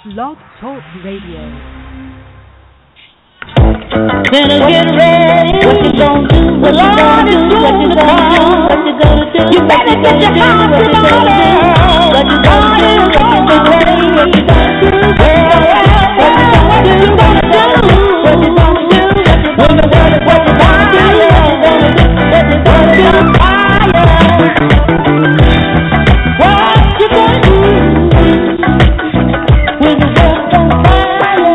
Blog Talk Radio. Better get ready. What you gonna do? What you gonna do? What you gonna do? What you gonna do? You better get your house in order. What you gonna do? What you gonna do? What you gonna do? What you gonna do? What you gonna do? What you gonna do? What you gonna do? What you gonna do? What you gonna do? What you gonna do? When the world's on fire.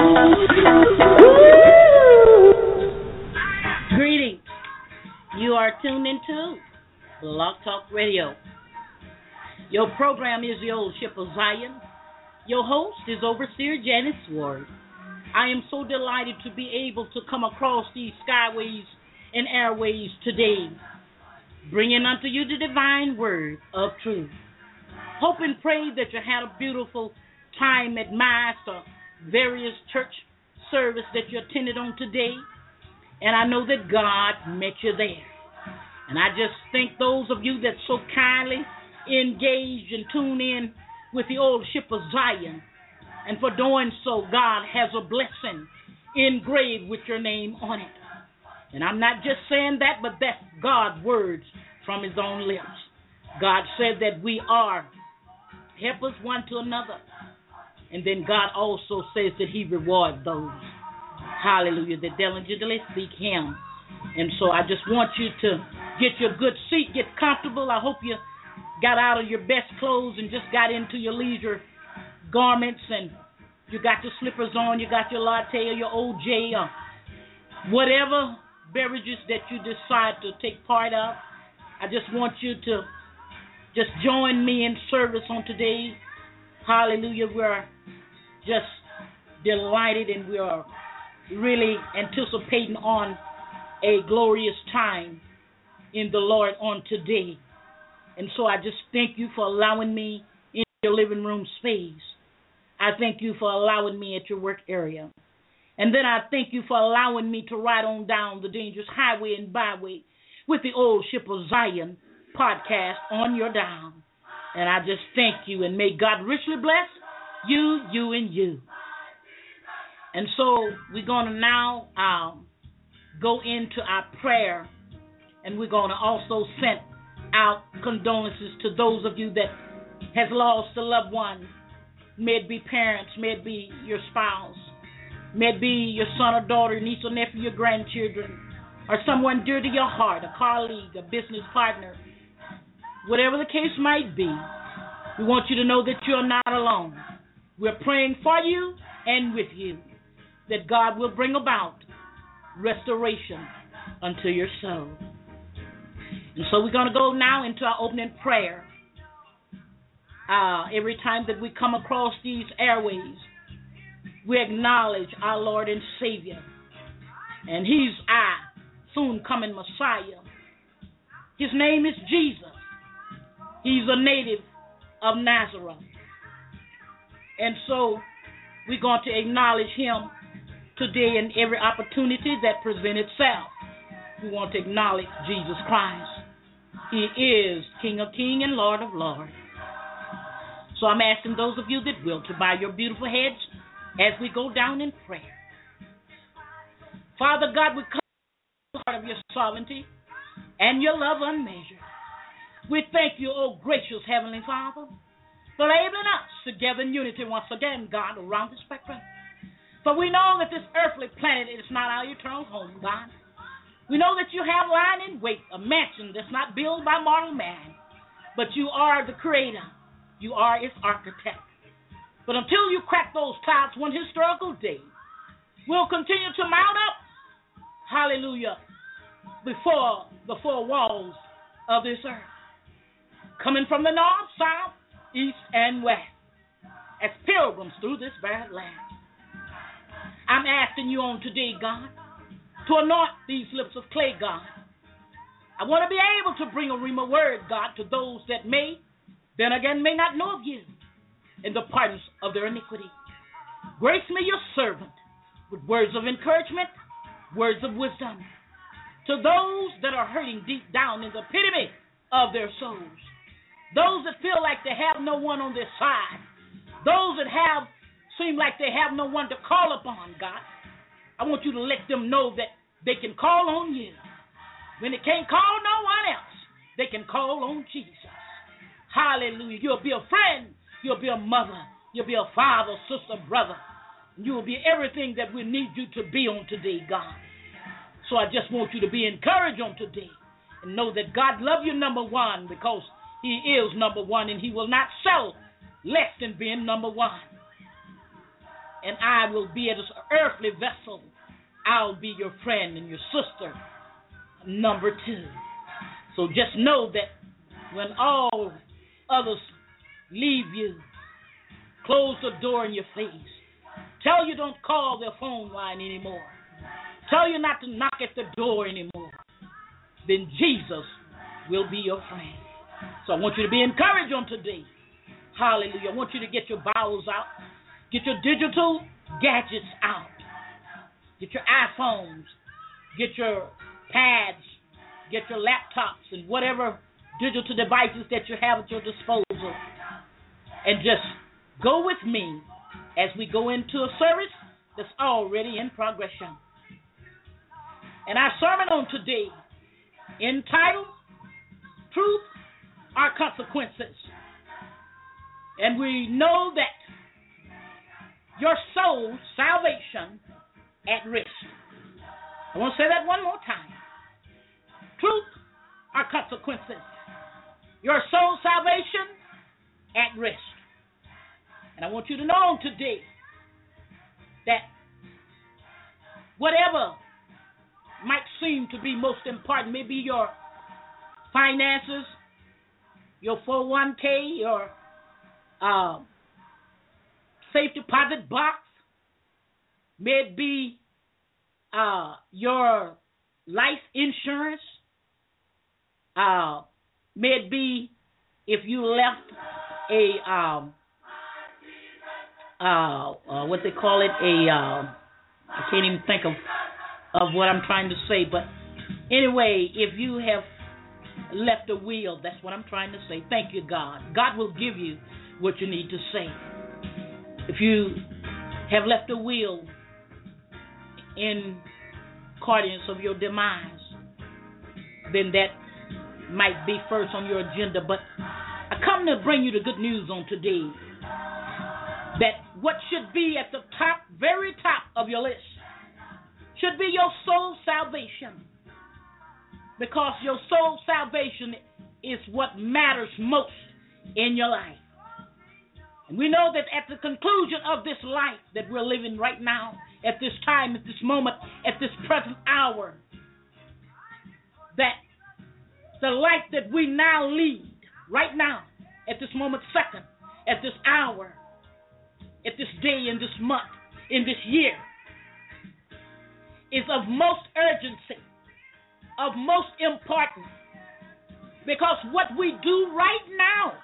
Greetings. You are tuned into Blog Talk Radio. Your program is the Old Ship of Zion. Your host is Overseer Janice Ward. I am so delighted to be able to come across these skyways and airways today, bringing unto you the divine word of truth. Hope and pray that you had a beautiful time at Mass or various church service that you attended on today. And I know that God met you there. And I just thank those of you that so kindly engage and tune in with the Old Ship of Zion. And for doing so, God has a blessing engraved with your name on it. And I'm not just saying that, but that's God's words from his own lips. God said that we are helpers one to another. And then God also says that he rewards those, hallelujah, that diligently seek him. And so I just want you to get your good seat, get comfortable. I hope you got out of your best clothes and just got into your leisure garments, and you got your slippers on, you got your latte or your OJ or whatever beverages that you decide to take part of. I just want you to just join me in service on today. Hallelujah. We're just delighted and we are really anticipating on a glorious time in the Lord on today. And so I just thank you for allowing me in your living room space. I thank you for allowing me at your work area. And then I thank you for allowing me to ride on down the dangerous highway and byway with the Old Ship of Zion podcast on your dial. And I just thank you, and may God richly bless you, you, and you. And so we're going to now go into our prayer, and we're going to also send out condolences to those of you that has lost a loved one. May it be parents, may it be your spouse, may it be your son or daughter, niece or nephew, your grandchildren, or someone dear to your heart, a colleague, a business partner. Whatever the case might be, we want you to know that you're not alone. We're praying for you and with you, that God will bring about restoration unto your soul. And so we're going to go now into our opening prayer. Every time that we come across these airways, we acknowledge our Lord and Savior. And he's our soon coming Messiah. His name is Jesus. He's a native of Nazareth. And so we're going to acknowledge him today in every opportunity that presents itself. We want to acknowledge Jesus Christ. He is King of Kings and Lord of Lords. So I'm asking those of you that will to bow your beautiful heads as we go down in prayer. Father God, we come to the heart of your sovereignty and your love unmeasured. We thank you, O gracious Heavenly Father, for enabling us together in unity once again, God, around the spectrum. For we know that this earthly planet is not our eternal home, God. We know that you have lying in wait a mansion that's not built by mortal man, but you are the creator. You are its architect. But until you crack those clouds one historical day, we'll continue to mount up, hallelujah, before the four walls of this earth, coming from the north, south, east, and west, as pilgrims through this barren land. I'm asking you on today, God, to anoint these lips of clay, God. I want to be able to bring a rhema word, God, to those that may, then again, may not know of you in the pardons of their iniquity. Grace me, your servant, with words of encouragement, words of wisdom, to those that are hurting deep down in the epitome of their souls. Those that feel like they have no one on their side. Those that have seem like they have no one to call upon, God, I want you to let them know that they can call on you. When they can't call no one else, they can call on Jesus. Hallelujah. You'll be a friend. You'll be a mother. You'll be a father, sister, brother. You will be everything that we need you to be on today, God. So I just want you to be encouraged on today and know that God loves you, number one, because he is number one, and he will not settle less than being number one. And I will be an earthly vessel. I'll be your friend and your sister, number two. So just know that when all others leave you, close the door in your face. Tell you don't call their phone line anymore. Tell you not to knock at the door anymore. Then Jesus will be your friend. So I want you to be encouraged on today. Hallelujah. I want you to get your Bibles out. Get your digital gadgets out. Get your iPhones. Get your pads. Get your laptops and whatever digital devices that you have at your disposal. And just go with me as we go into a service that's already in progression. And our sermon on today, entitled Truth or Consequences. And we know that your soul's salvation at risk. I want to say that one more time. Truth or consequences. Your soul's salvation at risk. And I want you to know today that whatever might seem to be most important, maybe your finances, your 401k, your safe deposit box, may it be your life insurance, may it be if you left a what they call it, I can't even think of what I'm trying to say, but anyway, if you have left a will, that's what I'm trying to say. Thank you, God. God will give you what you need to say. If you have left a will in accordance of your demise, then that might be first on your agenda. But I come to bring you the good news on today, that what should be at the top, very top of your list, should be your soul salvation. Because your soul salvation is what matters most in your life. And we know that at the conclusion of this life that we're living right now, at this time, at this moment, at this present hour, that the life that we now lead, right now, at this moment, second, at this hour, at this day, in this month, in this year, is of most urgency, of most importance, because what we do right now,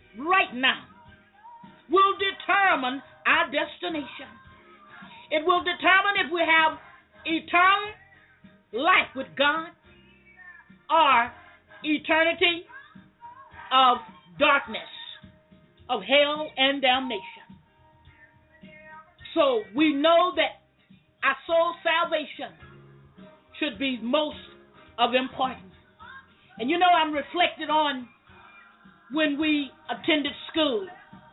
will determine our destination. It will determine if we have eternal life with God or eternity of darkness, of hell and damnation. So we know that our soul salvation should be most of importance. And you know, I'm reflected on when we attended school.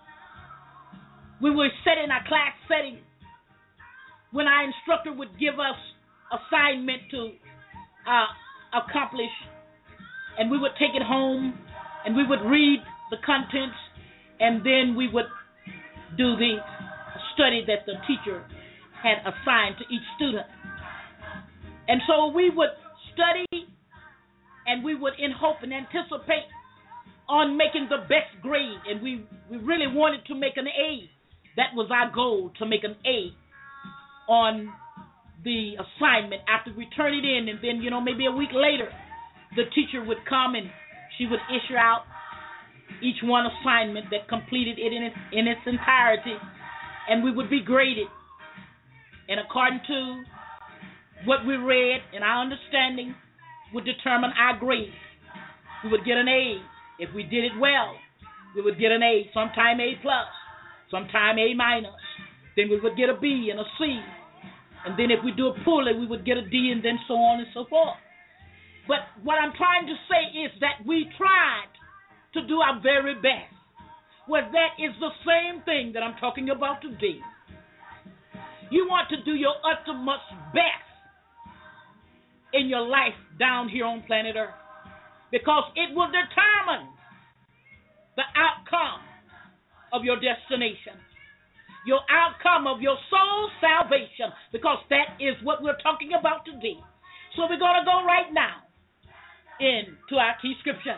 We were set in our class setting when our instructor would give us assignment to accomplish, and we would take it home and we would read the contents, and then we would do the study that the teacher had assigned to each student. And so we would study, and we would in hope and anticipate on making the best grade, and we really wanted to make an A. That was our goal, to make an A on the assignment after we turn it in. And then, maybe a week later, the teacher would come and she would issue out each one assignment that completed it in its entirety, and we would be graded. And according to what we read and our understanding would determine our grade. We would get an A. If we did it well, we would get an A, sometime A plus, sometime A minus. then we would get a B and a C. And then if we do it poorly, we would get a D, and then so on and so forth. But what I'm trying to say is that we tried to do our very best. Well, that is the same thing that I'm talking about today. You want to do your uttermost best in your life down here on planet Earth, because it will determine the outcome of your destination, your outcome of your soul's salvation, because that is what we're talking about today. So we're going to go right now into our key scripture.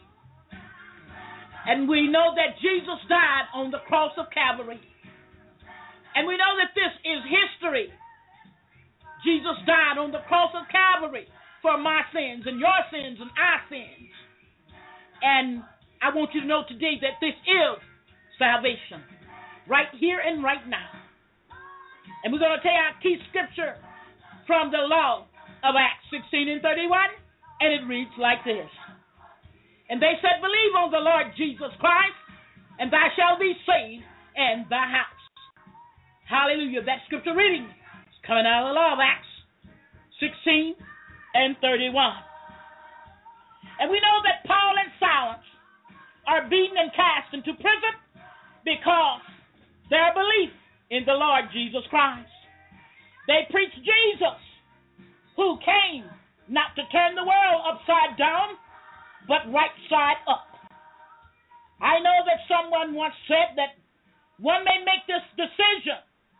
And we know that Jesus died on the cross of Calvary. And we know that this is history. Jesus died on the cross of Calvary for my sins and your sins and our sins. And I want you to know today that this is salvation, right here and right now. And we're going to take our key scripture from the law of Acts 16 and 31, and it reads like this. And they said, believe on the Lord Jesus Christ, and thou shalt be saved, and thy house. Hallelujah. That scripture reading is coming out of the law of Acts 16 and 31. And we know that Paul and Silas are beaten and cast into prison because their belief in the Lord Jesus Christ. They preached Jesus, who came not to turn the world upside down, but right side up. I know that someone once said that one may make this decision.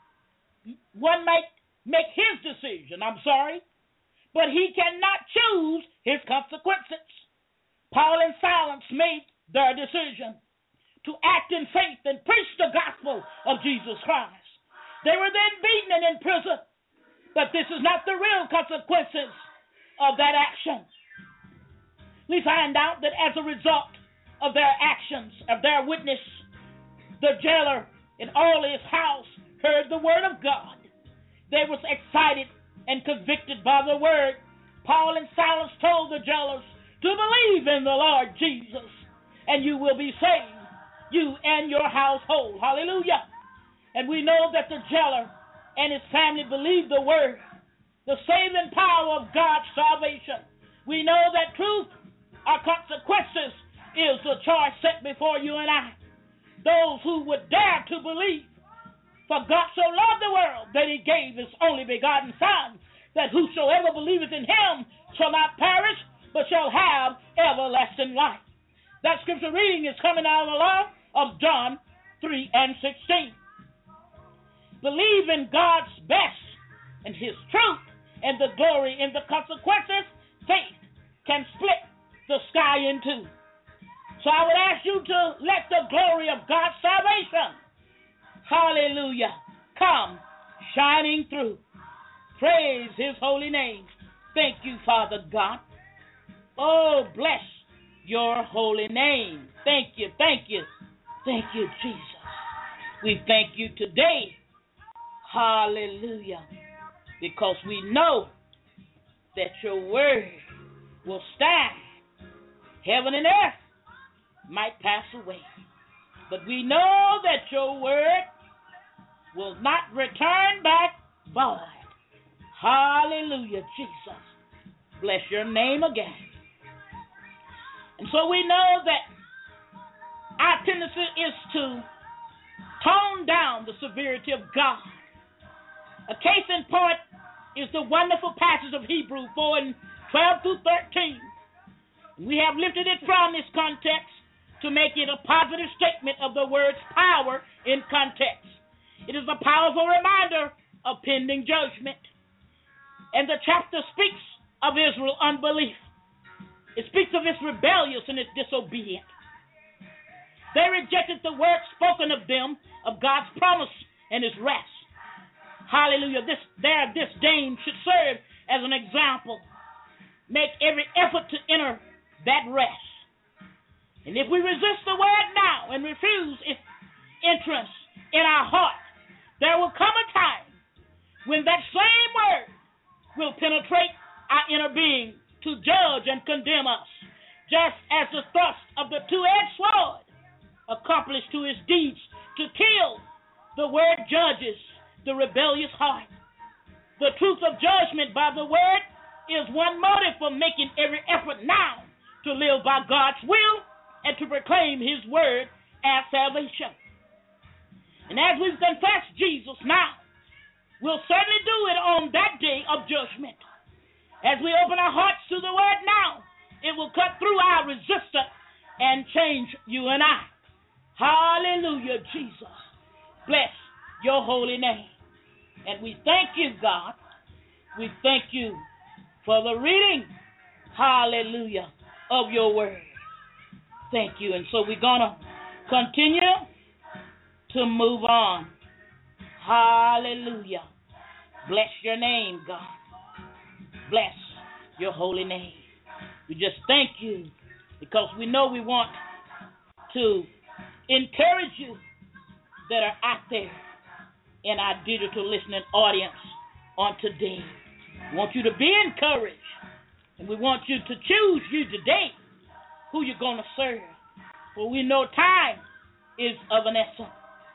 One might make his decision, but he cannot choose his consequences. Paul and Silas made their decision to act in faith and preach the gospel of Jesus Christ. They were then beaten and in prison, but this is not the real consequences of that action. We find out that as a result of their actions, of their witness, the jailer and all his house heard the word of God. They was excited and convicted by the word. Paul and Silas told the jailers to believe in the Lord Jesus, and you will be saved, you and your household. Hallelujah. And we know that the jailer and his family believed the word, the saving power of God's salvation. We know that truth, our consequences, is the choice set before you and I. Those who would dare to believe. For God so loved the world that he gave his only begotten Son, that whosoever believeth in him shall not perish, but shall have everlasting life. That scripture reading is coming out of the law of John 3 and 16. Believe in God's best and his truth and the glory and the consequences. Faith can split the sky in two. So I would ask you to let the glory of God's salvation, hallelujah, come shining through. Praise his holy name. Thank you, Father God. Oh, bless your holy name. Thank you, thank you, thank you, Jesus. We thank you today, hallelujah, because we know that your word will stand. Heaven and earth might pass away, but we know that your word will not return back void. Hallelujah, Jesus. Bless your name again. And so we know that our tendency is to tone down the severity of God. A case in point is the wonderful passage of Hebrews 4 and 12 through 13. We have lifted it from this context to make it a positive statement of the word's power in context. It is a powerful reminder of pending judgment. And the chapter speaks of Israel's unbelief. It speaks of its rebellious and its disobedient. They rejected the word spoken of them, of God's promise and his rest. Hallelujah. Their disdain should serve as an example. Make every effort to enter that rest. And if we resist the word now and refuse its entrance in our heart, there will come a time when that same word will penetrate our inner being to judge and condemn us, just as the thrust of the two-edged sword accomplished to its deeds to kill The word judges the rebellious heart. The truth of judgment by the word is one motive for making every effort now to live by God's will and to proclaim his word as salvation. And as we confess Jesus now, we'll certainly do it on that day of judgment. As we open our hearts to the word now, it will cut through our resistance and change you and I. Hallelujah, Jesus. Bless your holy name. And we thank you, God. We thank you for the reading, hallelujah, of your word. Thank you. And so we're going to continue to move on. Hallelujah. Bless your name, God. Bless your holy name. We just thank you because we know we want to encourage you that are out there in our digital listening audience on today. We want you to be encouraged, and we want you to choose you today who you're going to serve. For we know time is of an essence.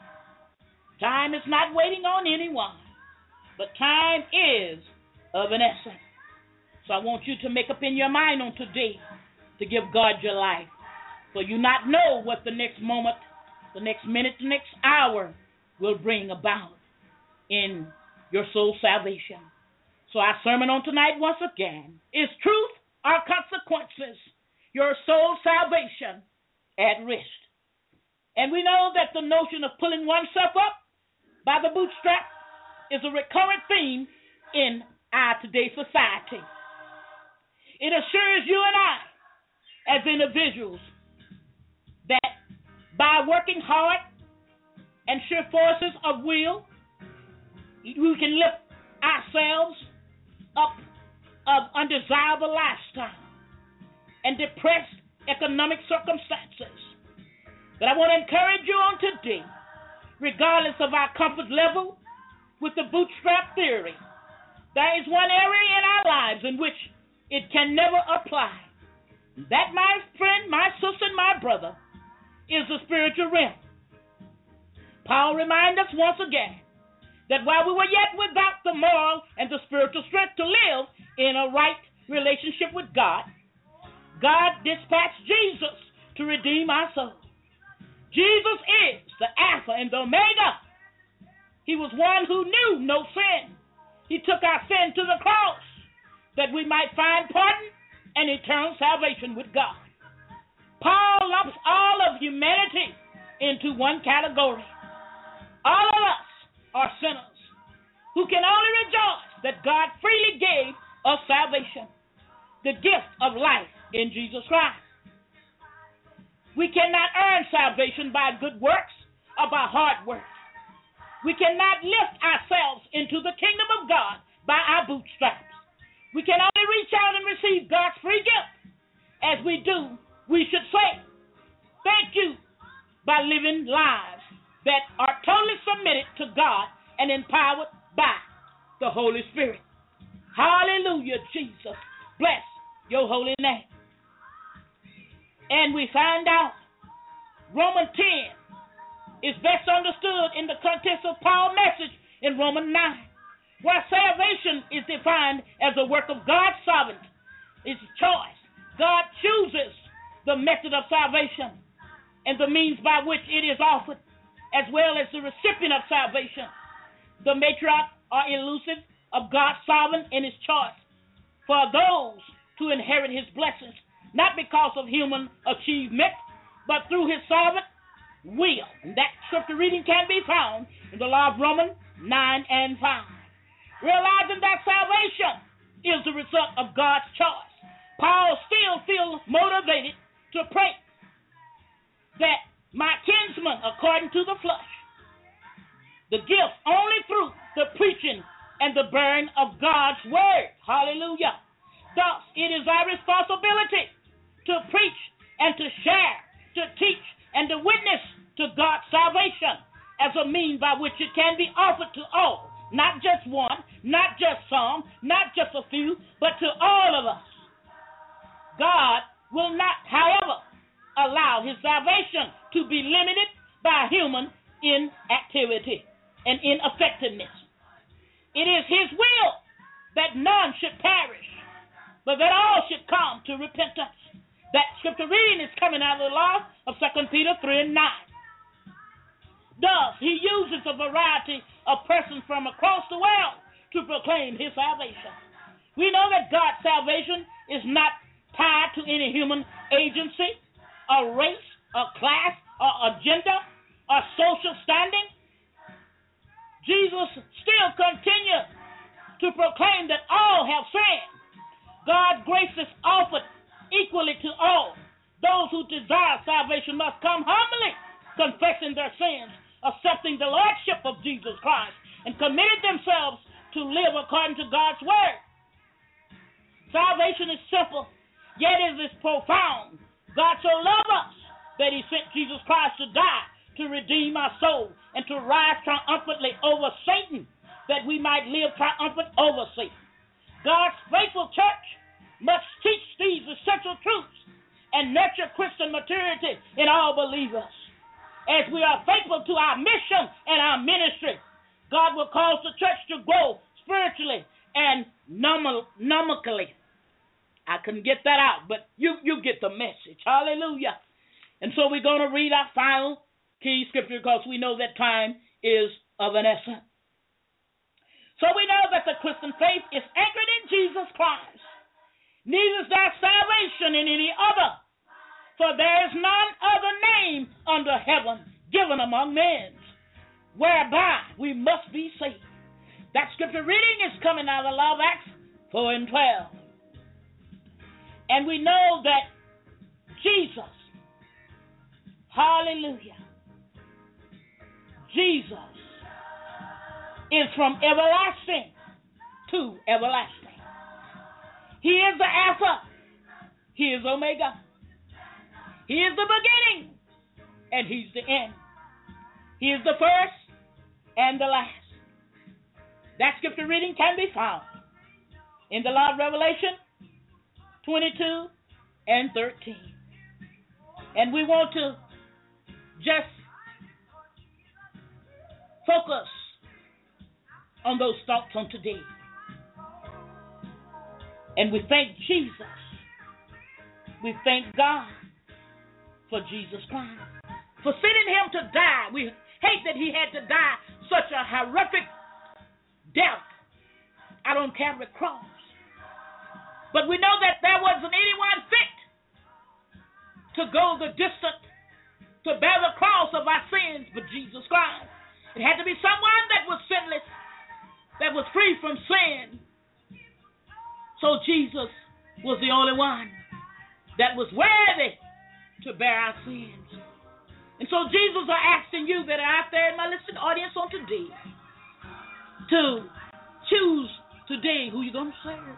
Time is not waiting on anyone, but time is of an essence. So I want you to make up in your mind on today to give God your life. For you not know what the next moment, the next minute, the next hour will bring about in your soul salvation. So our sermon on tonight once again is truth or consequences, your soul salvation at risk. And we know that the notion of pulling oneself up by the bootstrap is a recurrent theme in our today's society. It assures you and I as individuals that by working hard and sure forces of will, we can lift ourselves up of undesirable lifestyle and depressed economic circumstances. But I want to encourage you on today, regardless of our comfort level with the bootstrap theory, there is one area in our lives in which it can never apply. That, my friend, my sister, and my brother, is the spiritual realm. Paul reminds us once again that while we were yet without the moral and the spiritual strength to live in a right relationship with God, God dispatched Jesus to redeem our soul. Jesus is the Alpha and the Omega. He was one who knew no sin. He took our sin to the cross that we might find pardon and eternal salvation with God. Paul lumps all of humanity into one category. All of us are sinners who can only rejoice that God freely gave us salvation, the gift of life in Jesus Christ. We cannot earn salvation by good works or by hard work. We cannot lift ourselves into the kingdom of God by our bootstraps. We can only reach out and receive God's free gift. As we do, we should say, thank you, by living lives that are totally submitted to God and empowered by the Holy Spirit. Hallelujah, Jesus. Bless your holy name. And we find out Romans 10 is best understood in the context of Paul's message in Romans 9, where salvation is defined as a work of God's sovereignty. It's a choice. God chooses the method of salvation and the means by which it is offered, as well as the recipient of salvation. The matriarchs are elusive of God's sovereign in his choice for those to inherit his blessings, not because of human achievement, but through his sovereign will. And that scripture reading can be found in the law of Romans 9 and 5. Realizing that salvation is the result of God's choice, Paul still feels motivated to pray that my kinsman, according to the flesh, the gift only through the preaching and the bearing of God's word. Hallelujah. Thus, it is our responsibility to preach and to share, to teach and to witness to God's salvation as a means by which it can be offered to all, not just one, not just some, not just a few, but to all of us. God will not, however, allow his salvation to be limited by human inactivity. and ineffectiveness. It is his will that none should perish, but that all should come to repentance. That scripture reading is coming out of the law of 2 Peter 3:9. Thus, he uses a variety of persons from across the world to proclaim his salvation. We know that God's salvation is not tied to any human agency, or race, or class, or agenda, or social standing. Jesus still continues to proclaim that all have sinned. God's grace is offered equally to all. Those who desire salvation must come humbly, confessing their sins, accepting the lordship of Jesus Christ, and committing themselves to live according to God's word. Salvation is simple, yet it is profound. God so loved us that he sent Jesus Christ to die to redeem our soul and to rise triumphantly over Satan, that we might live triumphant over Satan. God's faithful church must teach these essential truths and nurture Christian maturity in all believers. As we are faithful to our mission and our ministry, God will cause the church to grow spiritually and numerically. I couldn't get that out, but you get the message. Hallelujah. And so we're going to read our final key scripture because we know that time is of an essence. So we know that the Christian faith is anchored in Jesus Christ. Neither is there salvation in any other, for there is none other name under heaven given among men whereby we must be saved. That scripture reading is coming out of the law of Acts 4:12. And we know that Jesus, hallelujah, Jesus is from everlasting to everlasting. He is the Alpha. He is Omega. He is the beginning, and he's the end. He is the first and the last. That scripture reading can be found in the law of Revelation 22 and 13. And we want to just focus on those thoughts on today. And we thank Jesus. We thank God for Jesus Christ, for sending him to die. We hate that he had to die such a horrific death out on Calvary cross. But we know that there wasn't anyone fit to go the distance to bear the cross of our sins but Jesus Christ. It had to be someone that was sinless, that was free from sin. So Jesus was the only one that was worthy to bear our sins. And so Jesus are asking you that are out there in my listening audience on today to choose today who you're going to serve.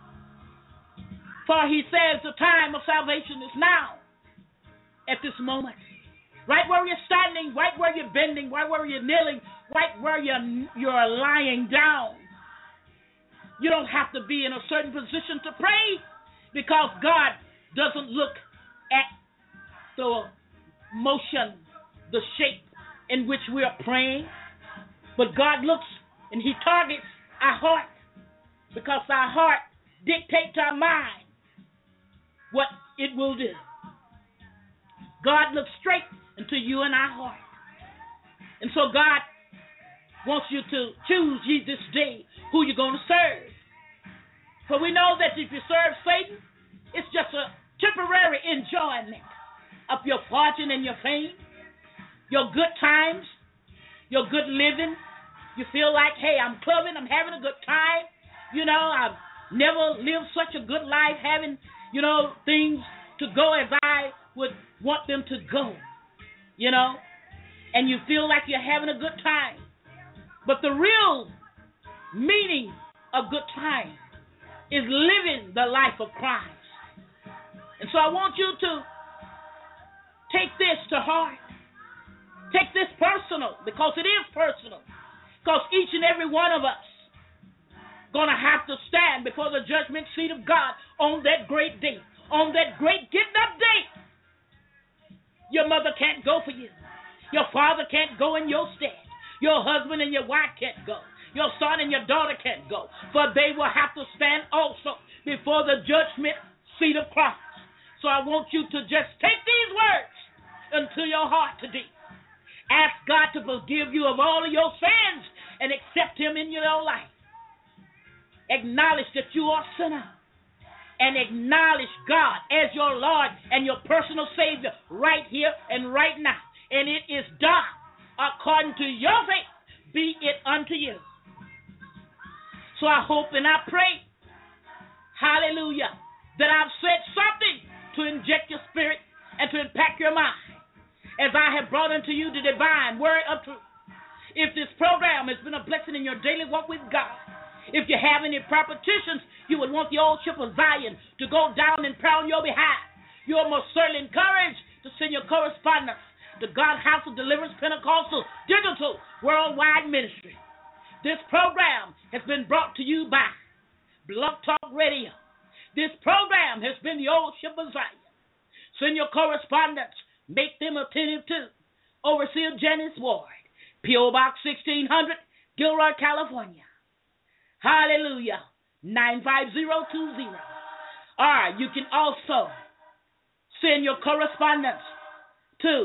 For he says the time of salvation is now, at this moment. Right where you're standing, right where you're bending, right where you're kneeling, right where you're lying down. You don't have to be in a certain position to pray, because God doesn't look at the motion, the shape in which we are praying, but God looks and he targets our heart, because our heart dictates our mind what it will do. God looks straight into you and our heart. And so God wants you to choose ye this day who you're going to serve. For we know that if you serve Satan, it's just a temporary enjoyment of your fortune and your fame, your good times, your good living. You feel like, hey, I'm clubbing, I'm having a good time. You know, I've never lived such a good life, having, you know, things to go as I would want them to go, you know, and you feel like you're having a good time. But the real meaning of good time is living the life of Christ. And so I want you to take this to heart. Take this personal, because it is personal. Because each and every one of us going to have to stand before the judgment seat of God on that great day, on that great getting up day. Your mother can't go for you. Your father can't go in your stead. Your husband and your wife can't go. Your son and your daughter can't go. For they will have to stand also before the judgment seat of Christ. So I want you to just take these words into your heart today. Ask God to forgive you of all of your sins and accept Him in your life. Acknowledge that you are a sinner and acknowledge God as your Lord and your personal Savior right here and right now. And it is done according to your faith. Be it unto you. So I hope and I pray, hallelujah, that I've said something to inject your spirit and to impact your mind as I have brought unto you the divine word of truth. If this program has been a blessing in your daily walk with God, if you have any prayer petitions you would want the old ship of Zion to go down and pray on your behalf, you are most certainly encouraged to send your correspondence to God House of Deliverance Pentecostal Digital Worldwide Ministry. This program has been brought to you by Blog Talk Radio. This program has been the old ship of Zion. Send your correspondence. Make them attentive to Overseer Janice Ward, P.O. Box 1600, Gilroy, California. Hallelujah. 95020. Or you can also send your correspondence to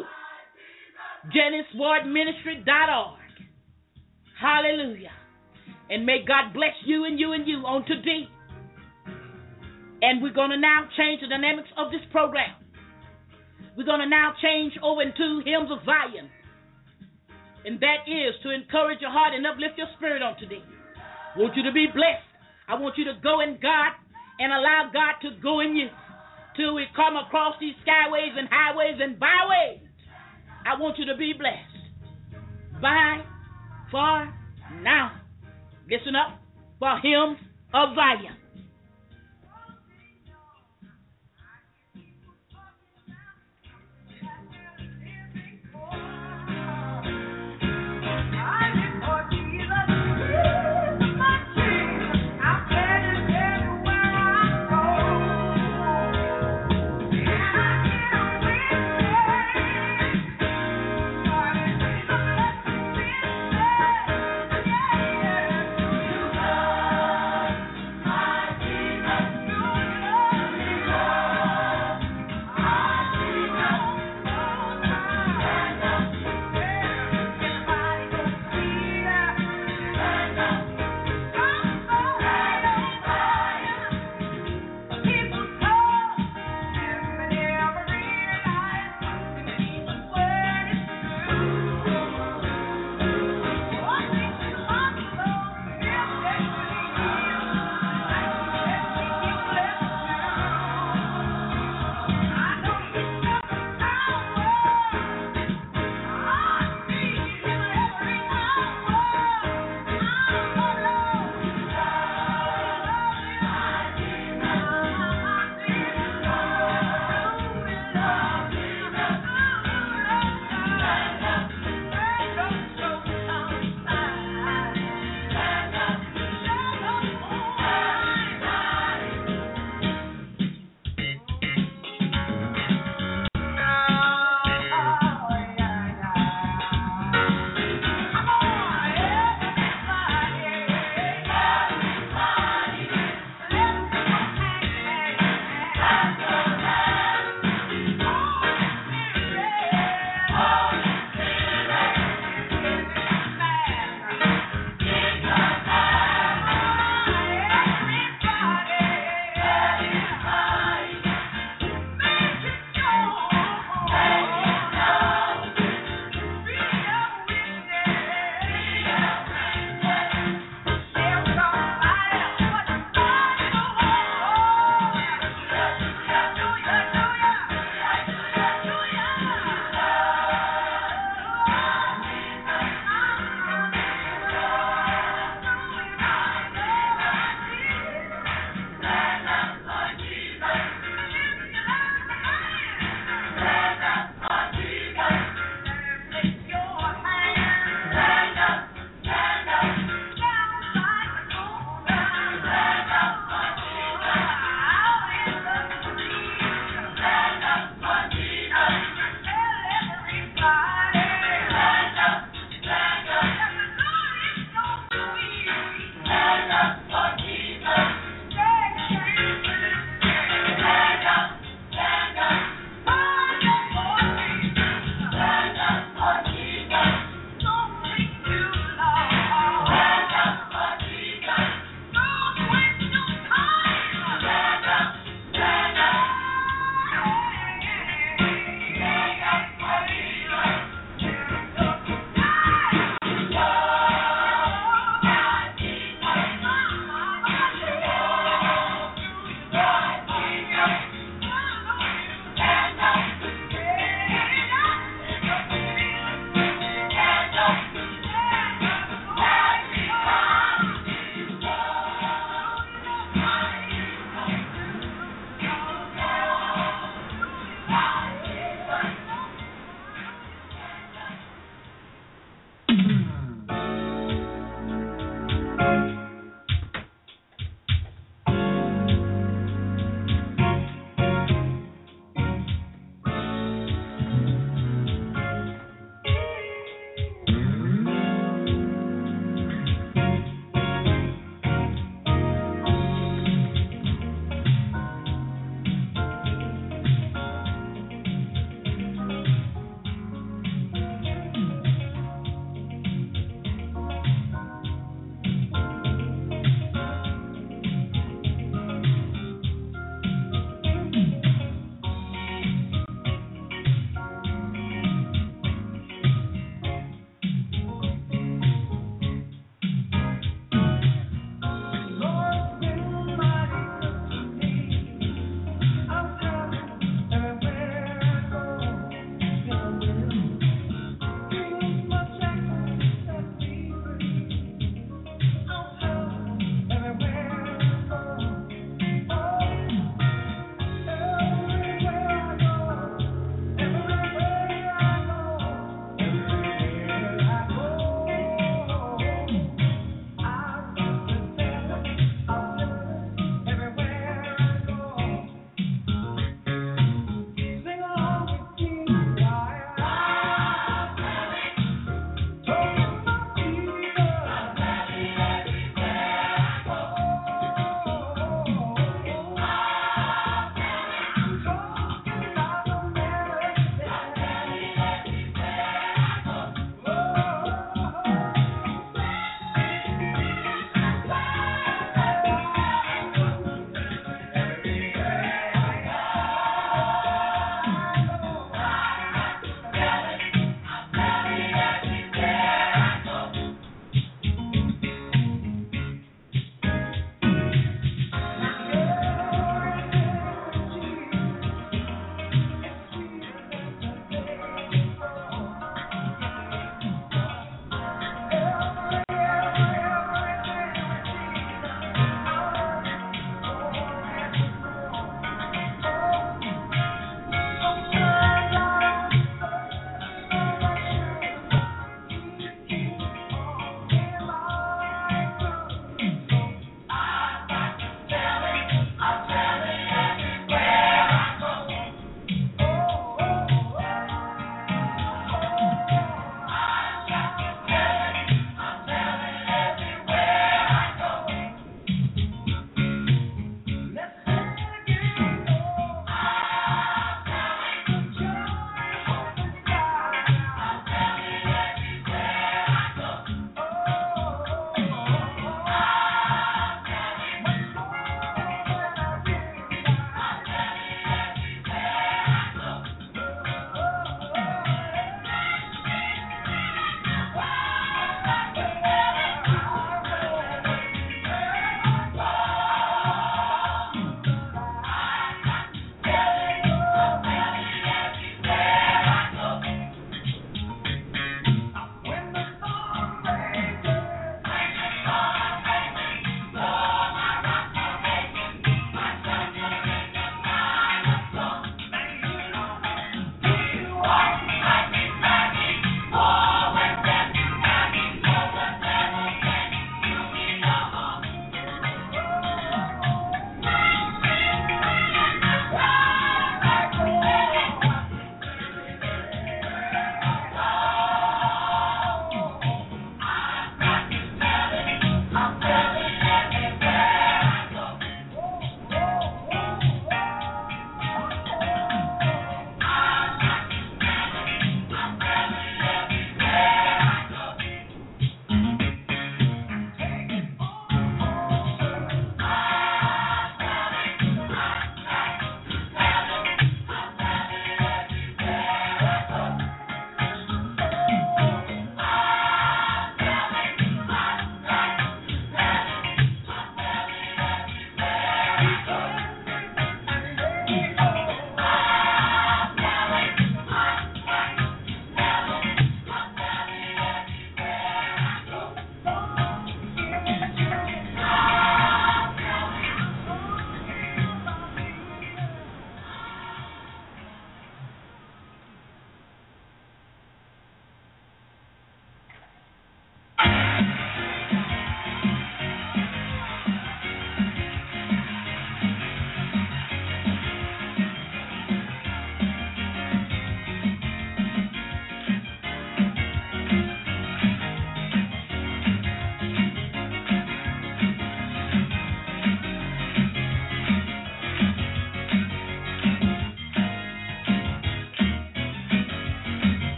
JaniceWardMinistry.org. Hallelujah. And may God bless you and you and you on today. And we're going to now change the dynamics of this program. We're going to now change over into Hymns of Zion. And that is to encourage your heart and uplift your spirit on today. I want you to be blessed. I want you to go in God and allow God to go in you till we come across these skyways and highways and byways. I want you to be blessed. Bye for now. Listen up for Hymns of Zion. My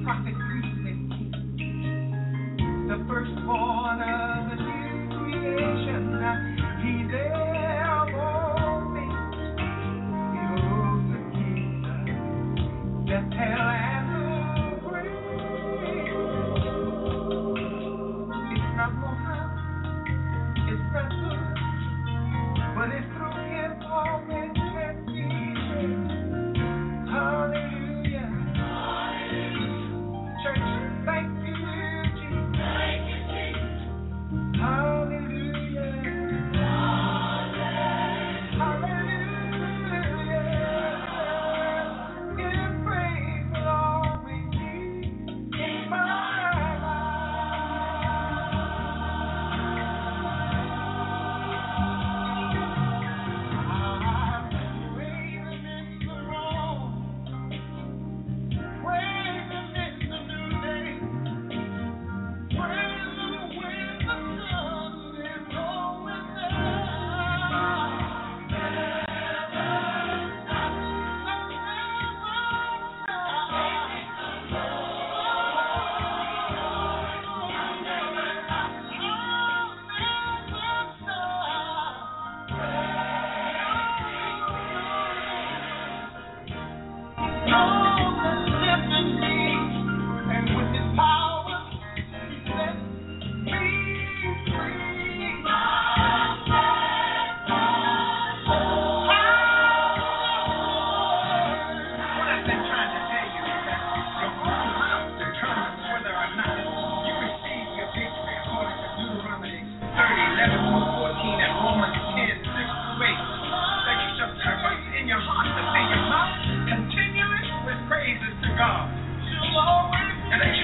prophet priestly, the firstborn of the new creation. He's there for me. He holds the kingdom, death, hell, and the grave. It's not Muhammad, it's not good, but it's through him all men can be saved. Hallelujah. Church, thank you, Jesus. Hallelujah. Hallelujah. Give praise for all we need in my life. I'm praising in the wrong, praising in the new day, praising when the sun is going down. And with his power, he set me free. What I've been trying to tell you is that your own mouth determines whether or not you receive your victory according to Deuteronomy 30:11-14 and Romans 10:6-8. That you shall purpose in your heart to fill your mouth continually with praises to God. And that you